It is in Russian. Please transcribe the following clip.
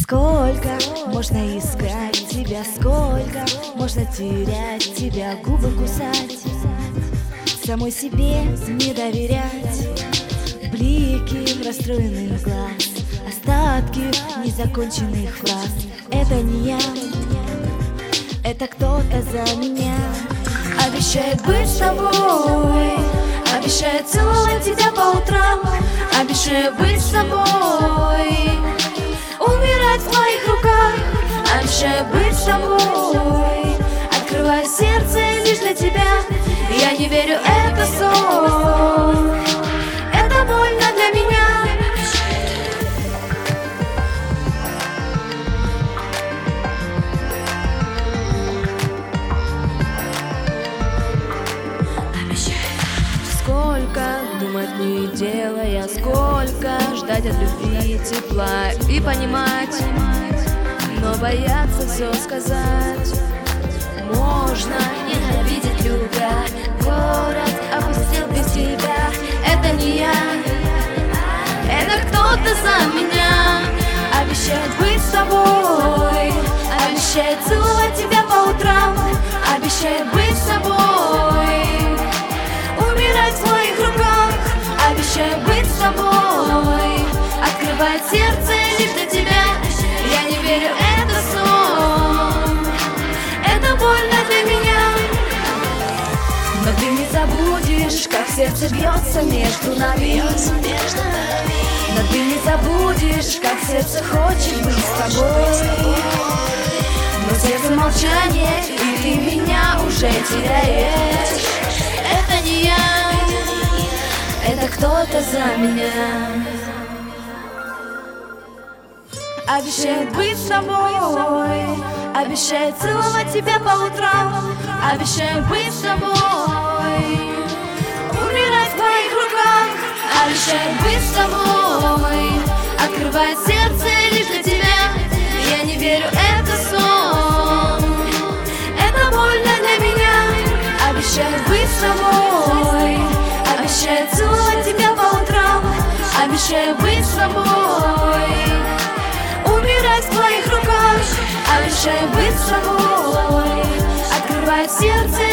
Сколько можно искать тебя, сколько можно терять тебя, губы кусать, самой себе не доверять, блики расстроенных глаз, остатки незаконченных фраз. Это не я, это кто-то за меня. Обещает быть с тобой, обещает целовать тебя по утрам, обещает быть с тобой, умирать в твоих руках, обещаю быть с тобой, открываю сердце лишь для тебя. Я не верю, это сон, это больно для меня. Сколько думать не делая, сколько ждать от любви тепла и понимать, но бояться все сказать. Можно ненавидеть, любя, город опустил без тебя. Это не я, это кто-то за меня. Обещает быть с тобой, обещает целовать тебя по утрам, обещает быть с тобой, умирать в твоих руках, обещаю быть с тобой, открывать сердце лишь для тебя. Я не верю, это сон, это больно для меня. Но ты не забудешь, как сердце бьется между нами. Но ты не забудешь, как сердце хочет быть с тобой. Но сердце молчание, и ты меня уже теряешь. Это не я, это кто-то за меня. Обещает быть с тобой, обещает целовать тебя по утрам, обещаю быть с тобой, умирать в твоих руках, обещаю быть с тобой, открывать сердце лишь для тебя. Я не верю, это сон, это больно для меня. Обещаю быть с тобой, обещаю целовать тебя по утрам, обещаю быть с тобой, умирать в твоих руках, обещаю быть с тобой, открывать сердце